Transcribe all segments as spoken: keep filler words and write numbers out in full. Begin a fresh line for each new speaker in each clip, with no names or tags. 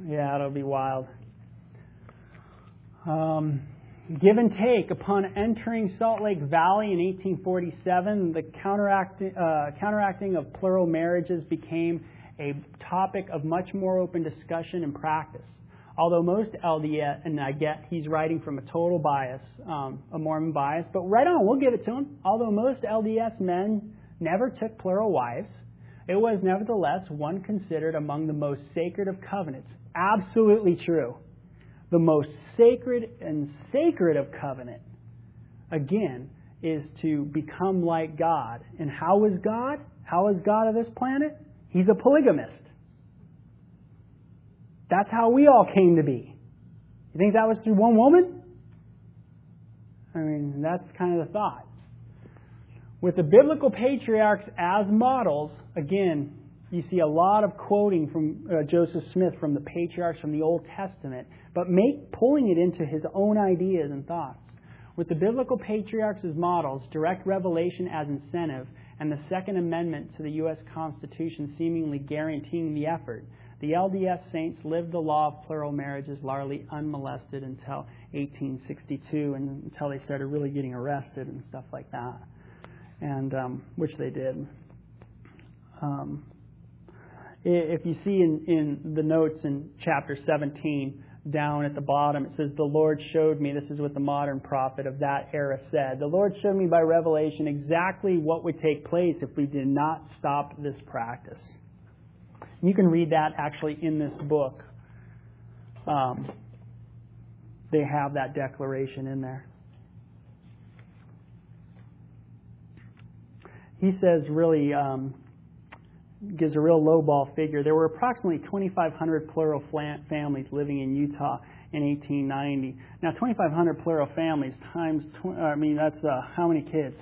Yeah, it'll be wild. Um, give and take. Upon entering Salt Lake Valley in eighteen forty-seven, the counteracting, uh, counteracting of plural marriages became a topic of much more open discussion and practice. Although most L D S, and I get he's writing from a total bias, um, a Mormon bias, but right on, we'll give it to him. Although most L D S men never took plural wives, it was nevertheless one considered among the most sacred of covenants. Absolutely true. The most sacred and sacred of covenant, again, is to become like God. And how is God? How is God of this planet? He's a polygamist. That's how we all came to be. You think that was through one woman? I mean, that's kind of the thought. With the biblical patriarchs as models, again, you see a lot of quoting from uh, Joseph Smith from the patriarchs from the Old Testament, but make, pulling it into his own ideas and thoughts. With the biblical patriarchs as models, direct revelation as incentive, and the Second Amendment to the U S Constitution seemingly guaranteeing the effort, the L D S saints lived the law of plural marriages largely unmolested until eighteen sixty-two, and until they started really getting arrested and stuff like that, and um, which they did. Um, if you see in, in the notes in chapter seventeen, down at the bottom, it says, "The Lord showed me," this is what the modern prophet of that era said, "The Lord showed me by revelation exactly what would take place if we did not stop this practice." You can read that actually in this book. Um, they have that declaration in there. He says really, um, gives a real lowball figure. There were approximately twenty-five hundred plural families living in Utah in eighteen ninety. Now, twenty-five hundred plural families times, tw- I mean, that's uh, how many kids?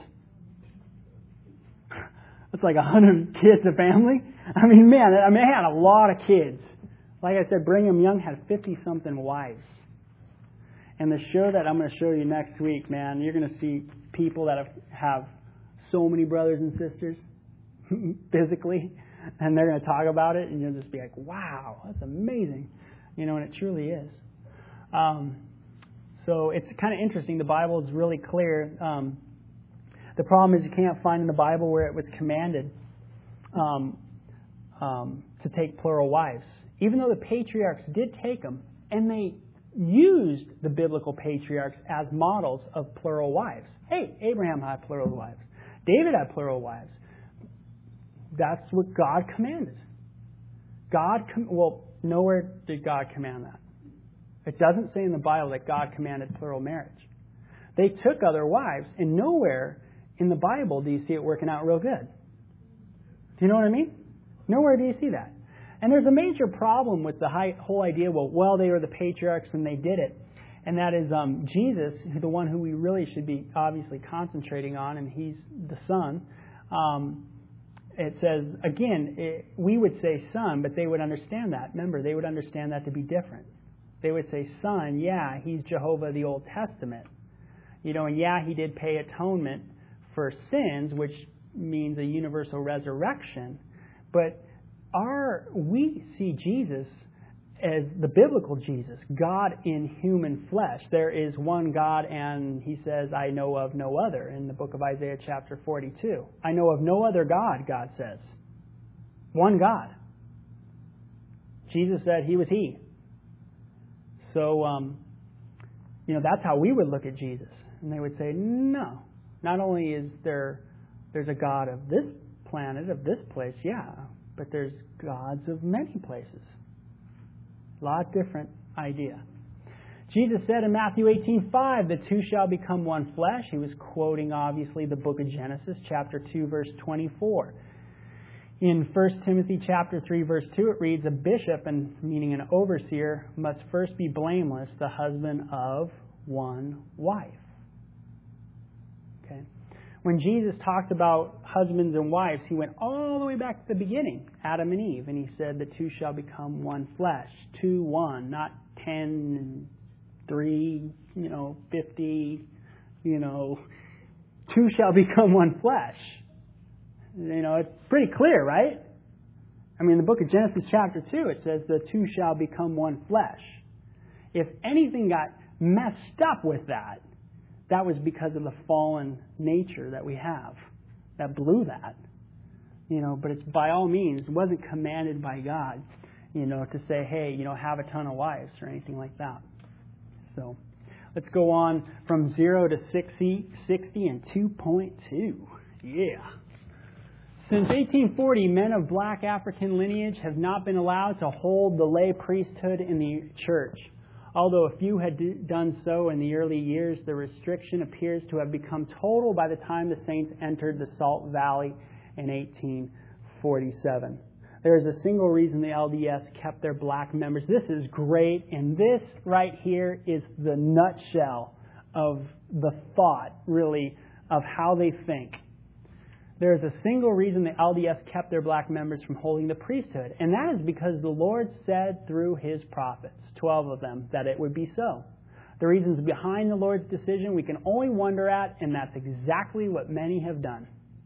That's like one hundred kids a family. I mean, man, I mean, they had a lot of kids. Like I said, Brigham Young had fifty-something wives. And the show that I'm going to show you next week, man, you're going to see people that have, have so many brothers and sisters physically, and they're going to talk about it, and you'll just be like, wow, that's amazing. You know, and it truly is. Um, so it's kind of interesting. The Bible is really clear. Um, the problem is you can't find in the Bible where it was commanded um, um, to take plural wives. Even though the patriarchs did take them, and they used the biblical patriarchs as models of plural wives. Hey, Abraham had plural wives. David had plural wives. That's what God commanded. God, com- well, nowhere did God command that. It doesn't say in the Bible that God commanded plural marriage. They took other wives, and nowhere in the Bible do you see it working out real good. Do you know what I mean? Nowhere do you see that. And there's a major problem with the whole idea, well, well, they were the patriarchs and they did it. And that is um, Jesus, the one who we really should be obviously concentrating on, and he's the Son. Um, it says, again, it, we would say Son, but they would understand that. Remember, they would understand that to be different. They would say Son, yeah, he's Jehovah of the Old Testament. You know, and yeah, he did pay atonement for sins, which means a universal resurrection. But our we see Jesus as the biblical Jesus, God in human flesh. There is one God, and he says, I know of no other, in the book of Isaiah chapter forty-two. I know of no other God, God says. One God. Jesus said he was he. So, um, you know, that's how we would look at Jesus. And they would say, no. Not only is there, there's a God of this planet, of this place, yeah, but there's gods of many places. A lot different idea. Jesus said in Matthew eighteen five, the two shall become one flesh. He was quoting, obviously, the book of Genesis, chapter two, verse twenty-four. In First Timothy chapter three, verse two, it reads, a bishop, and meaning an overseer, must first be blameless, the husband of one wife. Okay. When Jesus talked about husbands and wives, he went all the way back to the beginning, Adam and Eve, and he said the two shall become one flesh, two, one, not ten, three, you know, fifty, you know, two shall become one flesh. You know, it's pretty clear, right? I mean, in the book of Genesis chapter two, it says the two shall become one flesh. If anything got messed up with that, that was because of the fallen nature that we have that blew that. You know, but it's by all means, it wasn't commanded by God, you know, to say, hey, you know, have a ton of wives or anything like that. So let's go on from zero to sixty, sixty and two point two. Yeah. Since eighteen forty, men of black African lineage have not been allowed to hold the lay priesthood in the church. Although a few had do, done so in the early years, the restriction appears to have become total by the time the saints entered the Salt Valley in eighteen forty-seven. There is a single reason the L D S kept their black members. This is great, and this right here is the nutshell of the thought, really, of how they think. There is a single reason the L D S kept their black members from holding the priesthood, and that is because the Lord said through His prophets, twelve of them, that it would be so. The reasons behind the Lord's decision we can only wonder at, and that's exactly what many have done.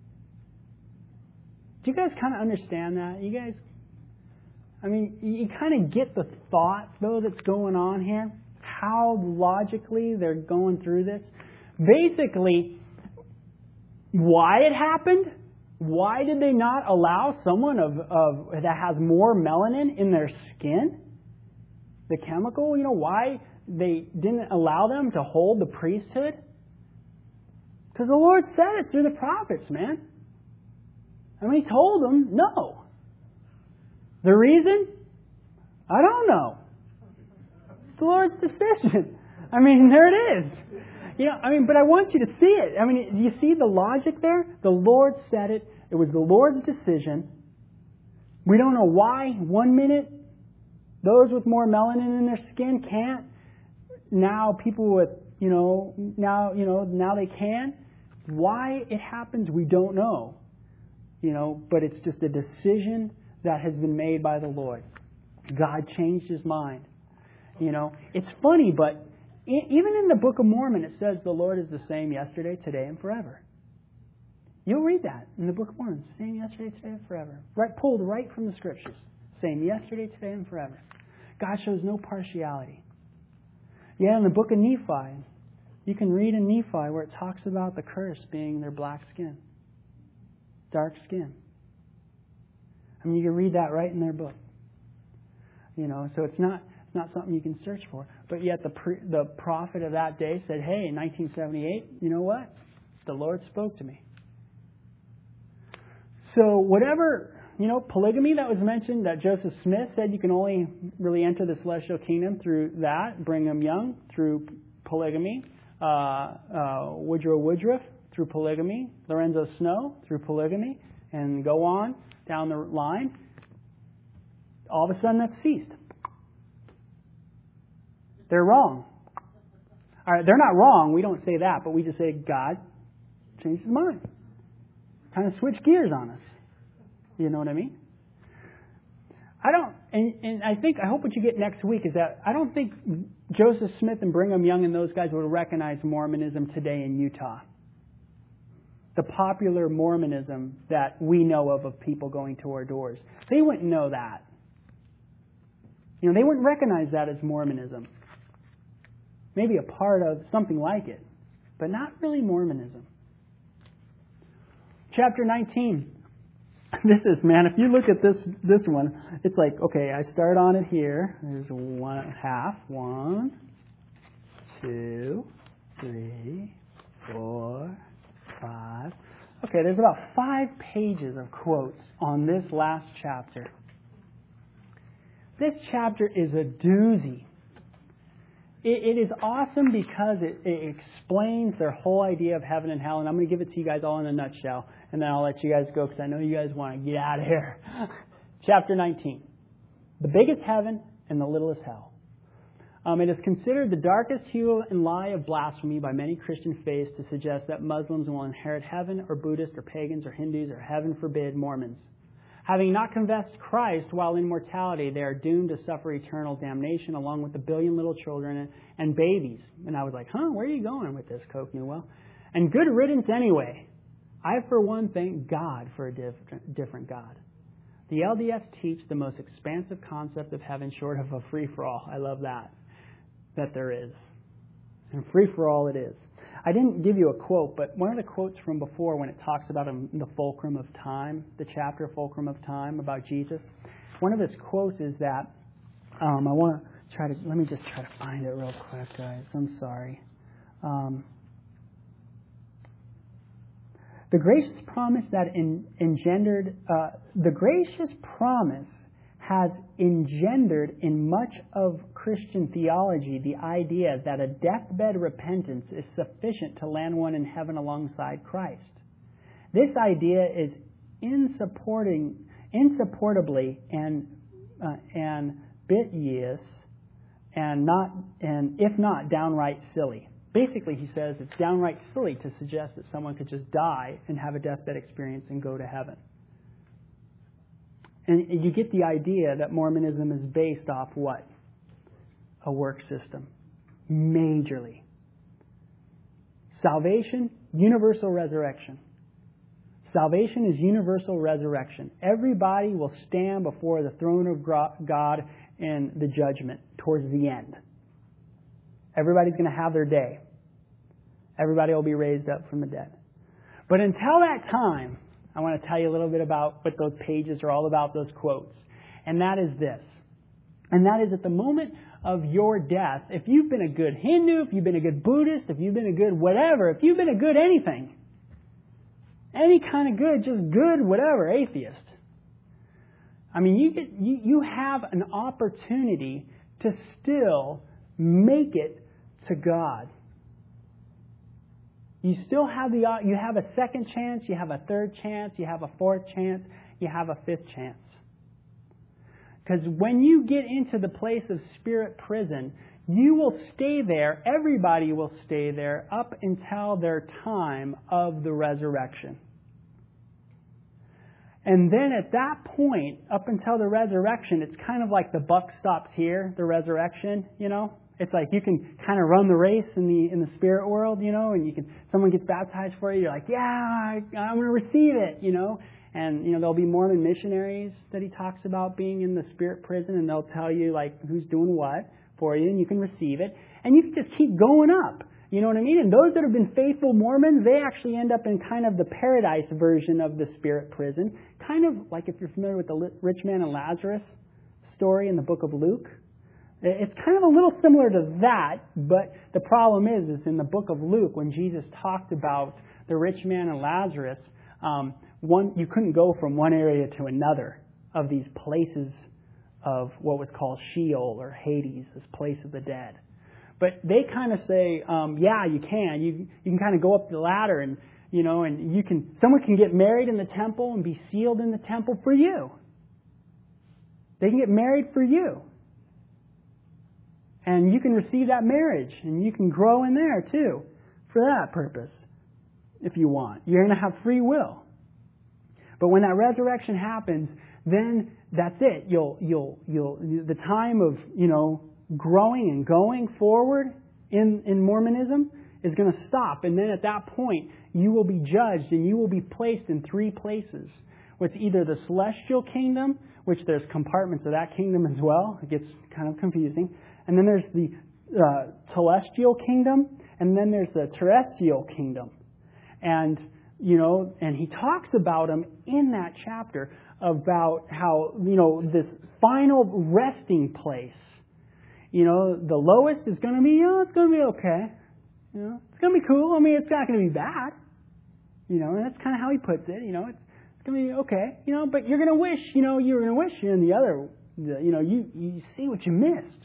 Do you guys kind of understand that? You guys, I mean, you kind of get the thought, though, that's going on here? How logically they're going through this? Basically, why it happened? Why did they not allow someone of, of that has more melanin in their skin? The chemical, you know, why they didn't allow them to hold the priesthood? Because the Lord said it through the prophets, man. I mean, He told them no. The reason? I don't know. It's the Lord's decision. I mean, there it is. You know, I mean, but I want you to see it. I mean, do you see the logic there? The Lord said it. It was the Lord's decision. We don't know why. One minute, those with more melanin in their skin can't. Now people with, you know, now, you know, now they can. Why it happens, we don't know. You know, but it's just a decision that has been made by the Lord. God changed His mind. You know, it's funny, but even in the Book of Mormon, it says the Lord is the same yesterday, today, and forever. You'll read that in the Book of Mormon. Same yesterday, today, and forever. Right, pulled right from the Scriptures. Same yesterday, today, and forever. God shows no partiality. Yeah, in the Book of Nephi, you can read in Nephi where it talks about the curse being their black skin. Dark skin. I mean, you can read that right in their book. You know, so it's not it's not something you can search for. But yet the pre, the prophet of that day said, hey, in nineteen seventy-eight, you know what? The Lord spoke to me. So whatever, you know, polygamy that was mentioned, that Joseph Smith said you can only really enter the celestial kingdom through that, Brigham Young through polygamy, uh, uh, Woodrow Woodruff through polygamy, Lorenzo Snow through polygamy, and go on down the line. All of a sudden that's ceased. They're wrong. All right, they're not wrong. We don't say that, but we just say God changed His mind. Kind of switch gears on us. You know what I mean? I don't, and, and I think, I hope what you get next week is that I don't think Joseph Smith and Brigham Young and those guys would recognize Mormonism today in Utah. The popular Mormonism that we know of, of people going to our doors. They wouldn't know that. You know, they wouldn't recognize that as Mormonism. Maybe a part of something like it, but not really Mormonism. Chapter nineteen. This is, man, if you look at this this one, it's like, okay, I start on it here. There's one half. One, two, three, four, five. Okay, there's about five pages of quotes on this last chapter. This chapter is a doozy. It, it is awesome because it, it explains their whole idea of heaven and hell, and I'm going to give it to you guys all in a nutshell, and then I'll let you guys go because I know you guys want to get out of here. Chapter nineteen. The biggest heaven and the littlest hell. Um, it is considered the darkest hue and lie of blasphemy by many Christian faiths to suggest that Muslims will inherit heaven, or Buddhists, or pagans, or Hindus, or heaven forbid, Mormons. Having not confessed Christ while in mortality, they are doomed to suffer eternal damnation along with a billion little children and, and babies. And I was like, huh, where are you going with this, Coke Newell? And good riddance anyway. I, for one, thank God for a diff- different God. The L D S teach the most expansive concept of heaven short of a free-for-all. I love that, that there is. And free-for-all it is. I didn't give you a quote, but one of the quotes from before when it talks about the fulcrum of time, the chapter fulcrum of time about Jesus, one of his quotes is that, um, I want to try to, let me just try to find it real quick, guys. I'm sorry. Um, the gracious promise that en- engendered, uh, the gracious promise has engendered in much of Christian theology the idea that a deathbed repentance is sufficient to land one in heaven alongside Christ. This idea is insupporting, insupportably and uh, and bitteous, and not and if not downright silly. Basically, he says it's downright silly to suggest that someone could just die and have a deathbed experience and go to heaven. And you get the idea that Mormonism is based off what? A work system. Majorly. Salvation, universal resurrection. Salvation is universal resurrection. Everybody will stand before the throne of God in the judgment towards the end. Everybody's going to have their day. Everybody will be raised up from the dead. But until that time, I want to tell you a little bit about what those pages are all about, those quotes. And that is this. And that is at the moment of your death, if you've been a good Hindu, if you've been a good Buddhist, if you've been a good whatever, if you've been a good anything, any kind of good, just good whatever, atheist. I mean, you get, you, you have an opportunity to still make it to God. You still have the you have a second chance, you have a third chance, you have a fourth chance, you have a fifth chance. Because when you get into the place of spirit prison, you will stay there, everybody will stay there up until their time of the resurrection. And then at that point, up until the resurrection, it's kind of like the buck stops here, the resurrection, you know. It's like you can kind of run the race in the in the spirit world, you know, and you can someone gets baptized for you, you're like, yeah, I, I'm going to receive it, you know. And, you know, there'll be Mormon missionaries that he talks about being in the spirit prison, and they'll tell you, like, who's doing what for you, and you can receive it. And you can just keep going up, you know what I mean? And those that have been faithful Mormons, they actually end up in kind of the paradise version of the spirit prison, kind of like if you're familiar with the rich man and Lazarus story in the book of Luke. It's kind of a little similar to that, but the problem is, is in the book of Luke, when Jesus talked about the rich man and Lazarus, um, one you couldn't go from one area to another of these places of what was called Sheol or Hades, this place of the dead. But they kind of say, um, yeah, you can. You you can kind of go up the ladder, and you know, and you can. Someone can get married in the temple and be sealed in the temple for you. They can get married for you. And you can receive that marriage, and you can grow in there too, for that purpose, if you want. You're going to have free will. But when that resurrection happens, then that's it. You'll, you'll, you'll. The time of, you know, growing and going forward in in Mormonism is going to stop, and then at that point, you will be judged, and you will be placed in three places. What's either the celestial kingdom, which there's compartments of that kingdom as well. It gets kind of confusing. And then there's the uh, celestial kingdom, and then there's the terrestrial kingdom. And, you know, and he talks about them in that chapter about how, you know, this final resting place, you know, the lowest is going to be, you know, it's going to be okay. You know, it's going to be cool. I mean, it's not going to be bad. You know, and that's kind of how he puts it. You know, it's, it's going to be okay. You know, but you're going to wish, you know, you're going to wish you're in the other, the, you know, you, you see what you missed.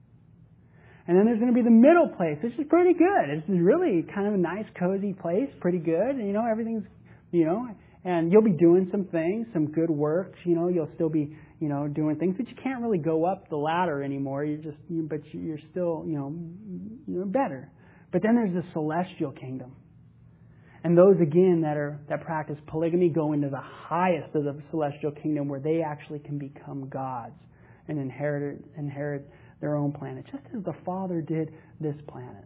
And then there's going to be the middle place, which is pretty good. It's really kind of a nice, cozy place, pretty good. You know, everything's, you know, and you'll be doing some things, some good work. You know, you'll still be, you know, doing things, but you can't really go up the ladder anymore. You're just, you, but you're still, you know, you're better. But then there's the celestial kingdom. And those, again, that are that practice polygamy go into the highest of the celestial kingdom, where they actually can become gods and inherit inherit their own planet, just as the Father did this planet.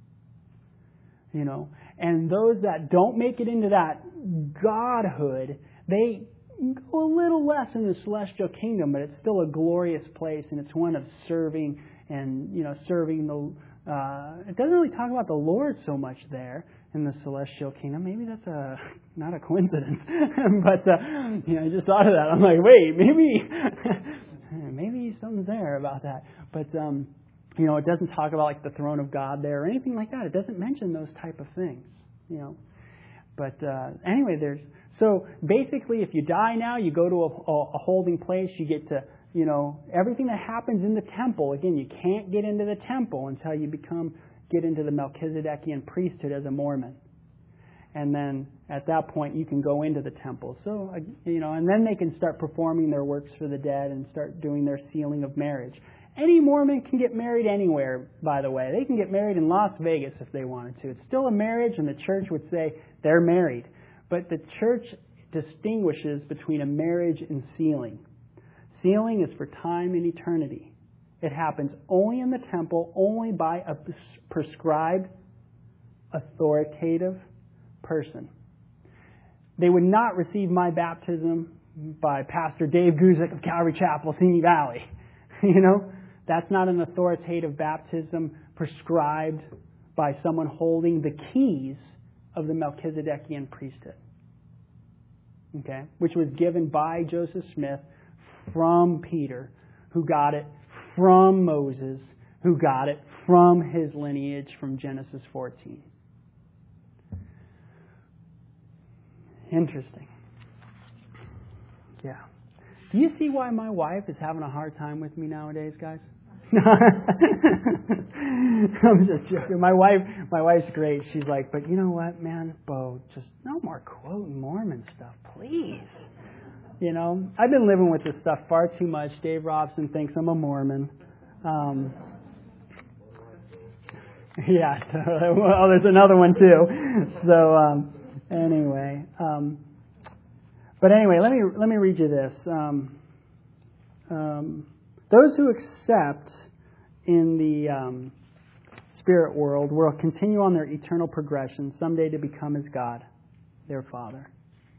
You know, and those that don't make it into that godhood, they go a little less in the celestial kingdom, but it's still a glorious place, and it's one of serving and, you know, serving the. Uh, it doesn't really talk about the Lord so much there in the celestial kingdom. Maybe that's a not a coincidence, but uh, you know, I just thought of that. I'm like, wait, maybe maybe something's there about that. But um, you know, it doesn't talk about like the throne of God there or anything like that. It doesn't mention those type of things, you know. But uh, anyway, there's so basically, if you die now, you go to a, a holding place. You get to, you know, everything that happens in the temple. Again, you can't get into the temple until you become get into the Melchizedekian priesthood as a Mormon. And then at that point, you can go into the temple. So, you know, and then they can start performing their works for the dead and start doing their sealing of marriage. Any Mormon can get married anywhere, by the way. They can get married in Las Vegas if they wanted to. It's still a marriage, and the church would say they're married. But the church distinguishes between a marriage and sealing. Sealing is for time and eternity. It happens only in the temple, only by a prescribed, authoritative person. They would not receive my baptism by Pastor Dave Guzik of Calvary Chapel, Simi Valley. You know, that's not an authoritative baptism prescribed by someone holding the keys of the Melchizedekian priesthood. Okay, which was given by Joseph Smith from Peter, who got it from Moses, who got it from his lineage from Genesis fourteen. Interesting. Yeah. Do you see why my wife is having a hard time with me nowadays, guys? I'm just joking. My wife, my wife's great. She's like, but you know what, man, Bo, just no more quoting Mormon stuff, please. You know, I've been living with this stuff far too much. Dave Robson thinks I'm a Mormon. Um, yeah, so, well, there's another one too. So um, anyway, um, but anyway, let me let me read you this. Um, um, those who accept in the um, spirit world will continue on their eternal progression, someday to become as God, their Father.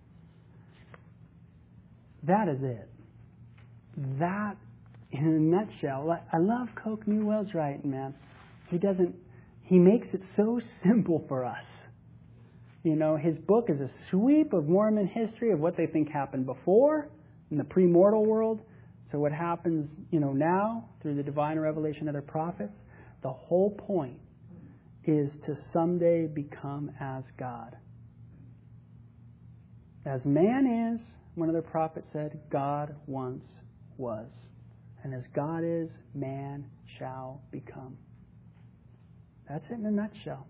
That is it. That, in a nutshell, I love Coke Newell's writing, man. He doesn't, he makes it so simple for us. You know, his book is a sweep of Mormon history of what they think happened before in the premortal world. So what happens, you know, now through the divine revelation of their prophets. The whole point is to someday become as God. As man is, one of the prophets said, God once was. And as God is, man shall become. That's it in a nutshell.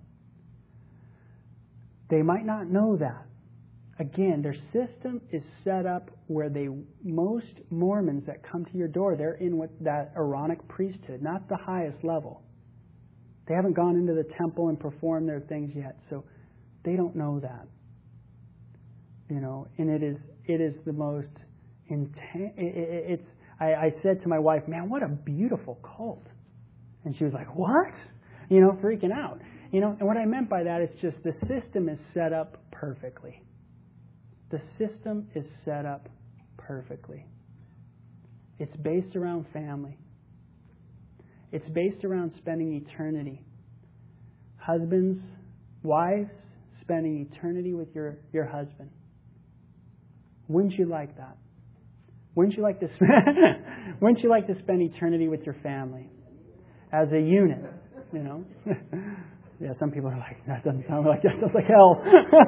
They might not know that. Again, their system is set up where they, most Mormons that come to your door, they're in what that Aaronic priesthood, not the highest level. They haven't gone into the temple and performed their things yet, so they don't know that. You know, and it is it is the most intense. It, it, it's. I, I said to my wife, "Man, what a beautiful cult," and she was like, "What?" You know, freaking out. You know, and what I meant by that is just the system is set up perfectly. The system is set up perfectly. It's based around family. It's based around spending eternity. Husbands, wives, spending eternity with your, your husband. Wouldn't you like that? Wouldn't you like to spend, wouldn't you like to spend eternity with your family as a unit? You know. Yeah, some people are like, that doesn't sound like that. Sounds like hell.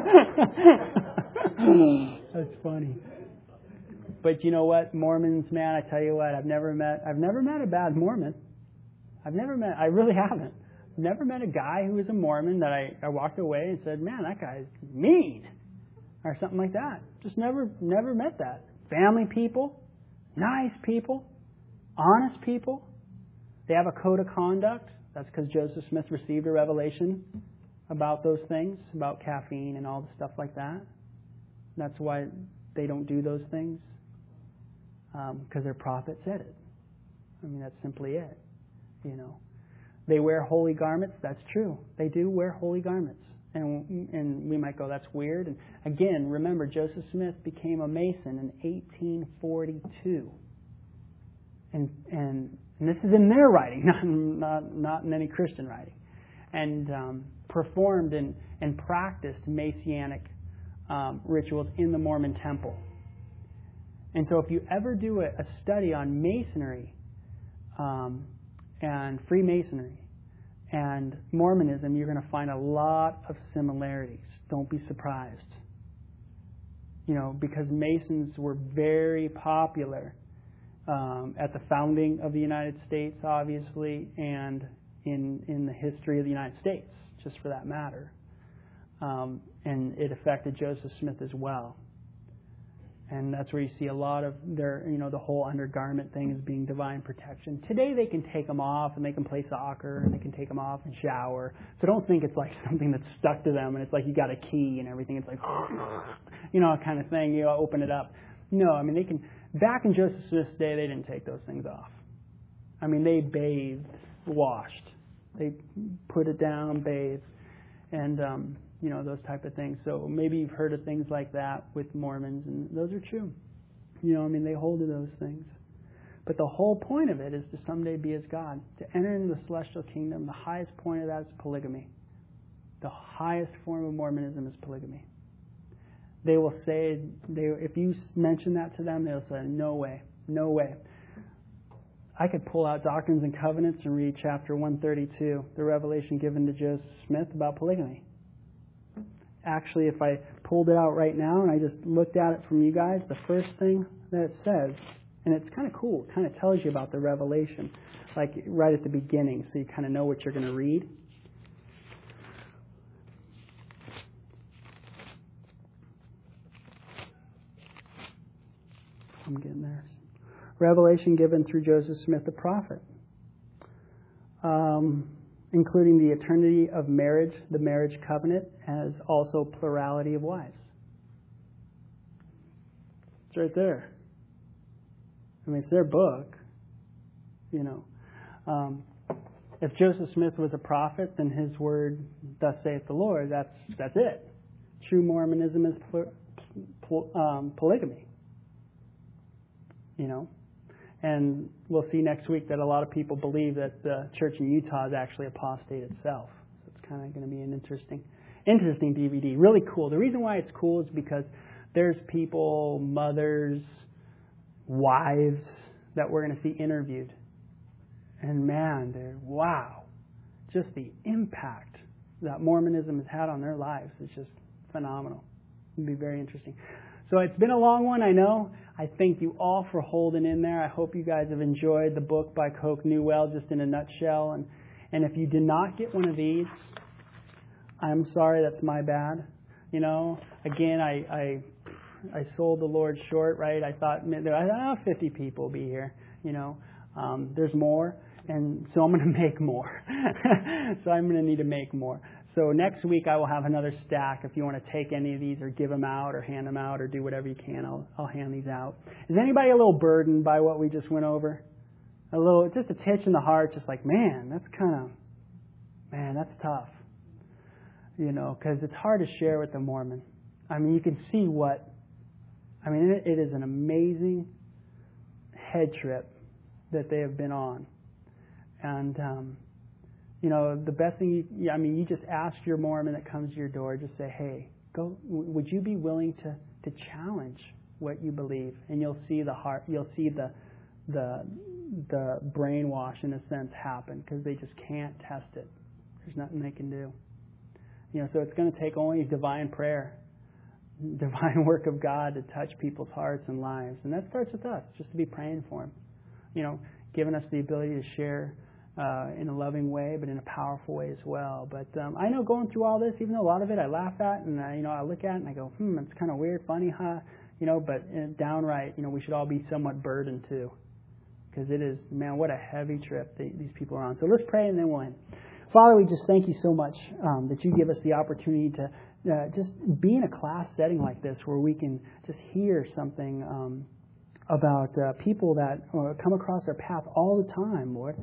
That's funny. But you know what, Mormons, man, I tell you what, I've never met, I've never met a bad Mormon. I've never met, I really haven't. Never met a guy who was a Mormon that I, I walked away and said, man, that guy's mean, or something like that. Just never, never met that. Family people, nice people, honest people. They have a code of conduct. That's because Joseph Smith received a revelation about those things, about caffeine and all the stuff like that. That's why they don't do those things, because um, their prophet said it. I mean, that's simply it. You know, they wear holy garments. That's true. They do wear holy garments. And, and we might go, that's weird. And again, remember, Joseph Smith became a Mason in eighteen forty-two. And, and, and this is in their writing, not, not, not in any Christian writing. And um, performed and, and practiced Messianic um, rituals in the Mormon temple. And so if you ever do a, a study on Masonry um, and Freemasonry and Mormonism, you're going to find a lot of similarities. Don't be surprised. You know, because Masons were very popular um, at the founding of the United States, obviously, and in in the history of the United States, just for that matter. Um, and it affected Joseph Smith as well. And that's where you see a lot of their, you know, the whole undergarment thing is being divine protection. Today they can take them off and they can play soccer and they can take them off and shower. So don't think it's like something that's stuck to them and it's like you got a key and everything. It's like, you know, kind of thing. You open it up. No, I mean, they can, back in Joseph Smith's day, they didn't take those things off. I mean, they bathed, washed. They put it down, bathed, and, um, you know, those type of things. So maybe you've heard of things like that with Mormons, and those are true. You know, I mean, they hold to those things. But the whole point of it is to someday be as God, to enter into the celestial kingdom. The highest point of that is polygamy. The highest form of Mormonism is polygamy. They will say, they, if you mention that to them, they'll say, no way, no way. I could pull out Doctrines and Covenants and read chapter one thirty-two, the revelation given to Joseph Smith about polygamy. Actually, if I pulled it out right now and I just looked at it from you guys, the first thing that it says, and it's kind of cool, it kind of tells you about the revelation, like right at the beginning, so you kind of know what you're going to read. I'm getting there. Revelation given through Joseph Smith the prophet, um, including the eternity of marriage, the marriage covenant, as also plurality of wives. It's right there. I mean, it's their book, you know. Um, if Joseph Smith was a prophet, then his word, thus saith the Lord, that's that's it. True Mormonism is pl- pl- um, polygamy, you know. And we'll see next week that a lot of people believe that the church in Utah is actually apostate itself. So it's kind of going to be an interesting, interesting D V D. Really cool. The reason why it's cool is because there's people, mothers, wives that we're going to see interviewed. And man, they're, wow. Just the impact that Mormonism has had on their lives is just phenomenal. It'll be very interesting. So it's been a long one, I know. I thank you all for holding in there. I hope you guys have enjoyed the book by Coke Newell, just in a nutshell. And, and if you did not get one of these, I'm sorry, that's my bad. You know, again, I I, I sold the Lord short, right? I thought, I thought oh, fifty people will be here. You know, um, there's more. And so I'm going to make more. So I'm going to need to make more. So next week I will have another stack. If you want to take any of these or give them out or hand them out or do whatever you can, I'll, I'll hand these out. Is anybody a little burdened by what we just went over? A little, just a titch in the heart, just like, man, that's kind of, man, that's tough. You know, because it's hard to share with the Mormon. I mean, you can see what, I mean, it, it is an amazing head trip that they have been on. And, um, you know, the best thing, you, I mean, you just ask your Mormon that comes to your door, just say, hey, go. Would you be willing to, to challenge what you believe? And you'll see the heart, you'll see the the the brainwash, in a sense, happen, because they just can't test it. There's nothing they can do. You know, so it's going to take only divine prayer, divine work of God to touch people's hearts and lives. And that starts with us, just to be praying for them. You know, giving us the ability to share Uh, in a loving way, but in a powerful way as well. But um, I know going through all this, even though a lot of it I laugh at, and I, you know, I look at it and I go, hmm, it's kind of weird, funny, huh? You know, but uh, downright, you know, we should all be somewhat burdened too, because it is, man, what a heavy trip they, these people are on. So let's pray and then we'll end. Father, we just thank you so much um, that you give us the opportunity to uh, just be in a class setting like this, where we can just hear something um, about uh, people that uh, come across our path all the time, Lord.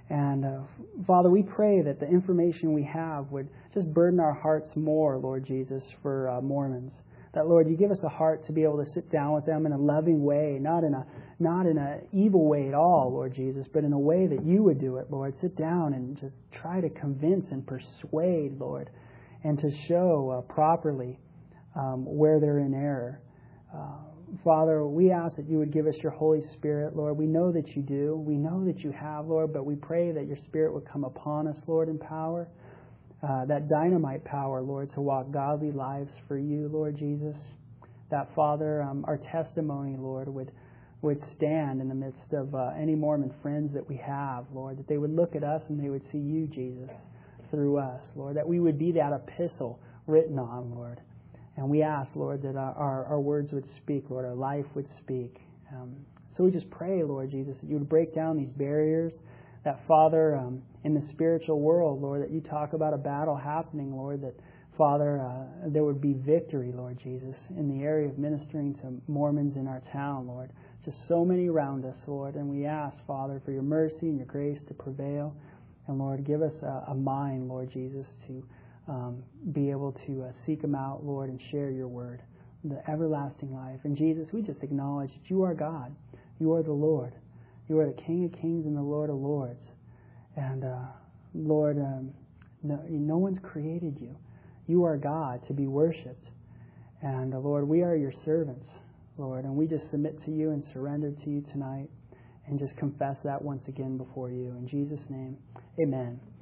And uh, Father, we pray that the information we have would just burden our hearts more, Lord Jesus, for uh, Mormons. That, Lord, you give us a heart to be able to sit down with them in a loving way, not in a not in an evil way at all, Lord Jesus, but in a way that you would do it, Lord. Sit down and just try to convince and persuade, Lord, and to show uh, properly um, where they're in error. Uh, Father, we ask that you would give us your Holy Spirit, Lord. We know that you do. We know that you have, Lord, but we pray that your Spirit would come upon us, Lord, in power. Uh, that dynamite power, Lord, to walk godly lives for you, Lord Jesus. That, Father, um, our testimony, Lord, would would stand in the midst of uh, any Mormon friends that we have, Lord, that they would look at us and they would see you, Jesus, through us, Lord, that we would be that epistle written on, Lord. And we ask, Lord, that our, our, our words would speak, Lord, our life would speak. Um, so we just pray, Lord Jesus, that you would break down these barriers, that, Father, um, in the spiritual world, Lord, that you talk about a battle happening, Lord, that, Father, uh, there would be victory, Lord Jesus, in the area of ministering to Mormons in our town, Lord. Just so many around us, Lord, and we ask, Father, for your mercy and your grace to prevail. And, Lord, give us a, a mind, Lord Jesus, to um, be able to uh, seek them out, Lord, and share your word, the everlasting life. And, Jesus, we just acknowledge that you are God. You are the Lord. You are the King of kings and the Lord of lords. And, uh, Lord, um, no, no one's created you. You are God to be worshipped. And, uh, Lord, we are your servants, Lord, and we just submit to you and surrender to you tonight and just confess that once again before you. In Jesus' name, amen.